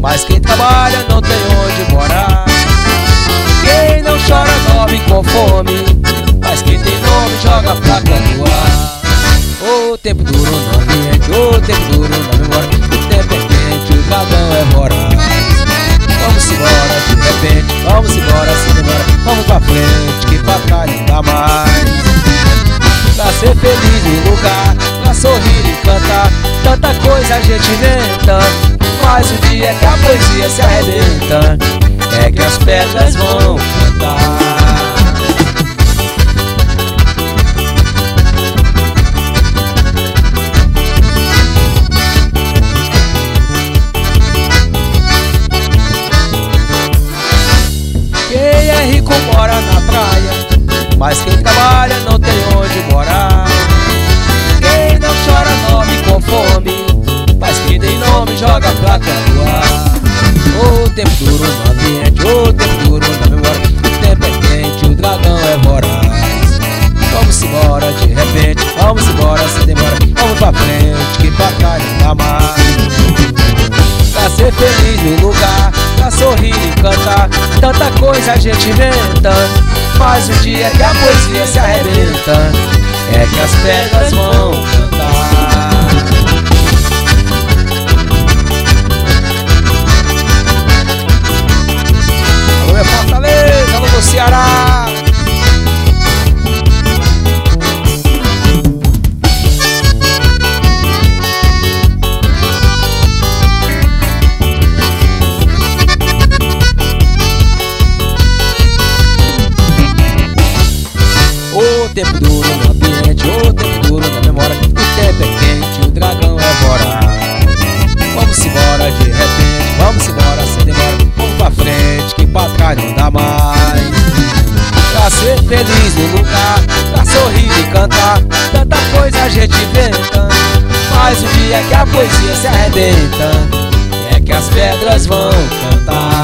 mas quem trabalha não tem onde morar. Quem não chora dorme com fome, mas quem tem nome joga placa no ar. O tempo duro no ambiente, o tempo duro na memória. O tempo é quente, o dragão é voraz. Vamos embora de repente, vamos embora sem demora. Vamos pra frente, que pra trás não dá mais. Pra ser feliz no lugar, pra sorrir e cantar, tanta coisa a gente inventa, mas o dia que a poesia se arrebenta é que as pedras vão cantar. Quem é rico mora na praia, mas quem trabalha não tem onde morar. Quem não chora dorme com fome, mas quem tem nome joga placa no ar. O tempo duro no ambiente, o tempo duro na memória. O tempo é quente, o dragão é voraz. Vamos embora de repente, vamos embora sem demora. Vamos pra frente, que pra trás não dá mais. Pra ser feliz no lugar, pra sorrir e cantar, tanta coisa a gente inventa, mas o dia que a poesia se arrebenta é que as pedras vão cantar. Alô, meu Fortaleza, alô, meu Ceará. O tempo duro no ambiente, o tempo duro na memória. O tempo é quente, o dragão é voraz. Vamos embora de repente, vamos embora sem demora. Vamos pra frente, que pra trás não dá mais. Pra ser feliz no lugar, pra sorrir e cantar, tanta coisa a gente inventa, mas o dia que a poesia se arrebenta é que as pedras vão cantar.